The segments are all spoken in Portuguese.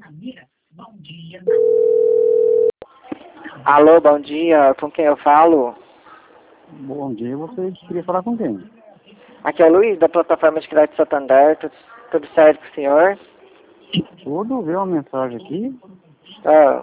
Alô, bom dia. Com quem eu falo? Bom dia, você queria falar com quem? Aqui é o Luiz, da plataforma de crédito Santander. Tudo certo com o senhor? Tudo, viu uma mensagem aqui. Ah,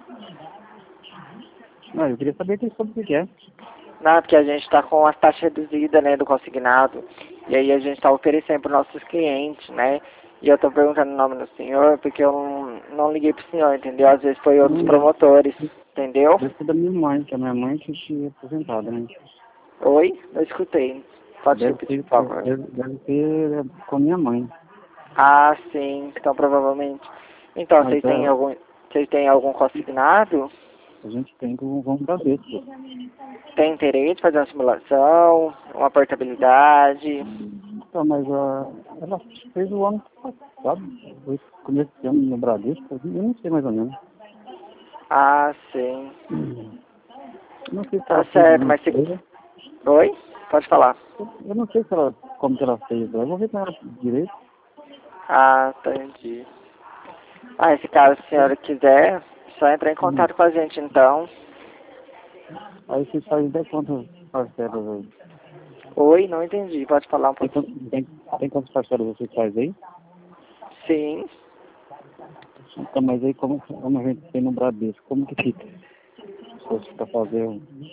Não, eu queria saber sobre o que é. não, porque a gente está com as taxas reduzidas, né, do consignado. E aí a gente está oferecendo para os nossos clientes, né? E eu estou perguntando o nome do senhor, porque eu não liguei pro senhor, entendeu? Às vezes foi outros Não, promotores, entendeu? deve ser da minha mãe, que é a minha mãe que se aposentada, né? Oi? Não escutei. Pode Deve repetir, ser, por favor. deve ser com a minha mãe. Ah, sim. Então, provavelmente. Então, Mas vocês têm algum consignado? a gente tem que vamos dar desse. Tem interesse em fazer uma simulação, uma portabilidade? Então, mas ela fez o ano passado, foi começo de ano no Bradesco, eu não sei mais ou menos. Ah, sim. Não sei se Tá ela fez certo, alguma mas se... coisa. Oi? Pode falar. Eu não sei se ela, como que ela fez. Eu vou ver com ela direito. Ah, entendi. Ah, se caso a senhora quiser, só entrar em contato com a gente, então. Aí você faz 10 quantas parcelas aí? Oi? Não entendi. Pode falar um Tem, pouquinho? tem quantas parcelas você faz aí? Sim. Então, mas aí como a gente tem no Bradesco, como que fica? Se fosse para fazer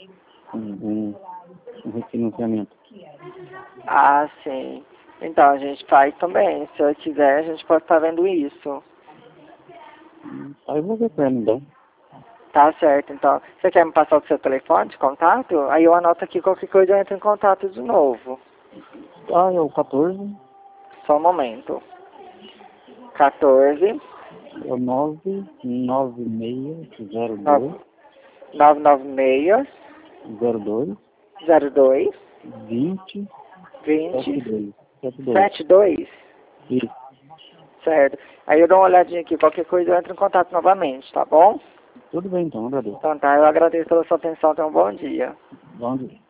um refinanciamento. Ah, sim. Então, a gente faz também. Se eu quiser, a gente pode estar vendo isso. Aí eu vou ver com ela então. Tá certo, então. Você quer me passar o seu telefone de contato? Aí eu anoto aqui qualquer coisa eu entro em contato de novo. Ah, é o 14, Só um momento. 14 é o 99602 996 02 02 20 20 72. 72. 72. Isso. Certo. Aí eu dou uma olhadinha aqui. Qualquer coisa eu entro em contato novamente, tá bom? Tudo bem então, agradeço. Então tá, eu agradeço pela sua atenção. Tenha um bom dia. Bom dia.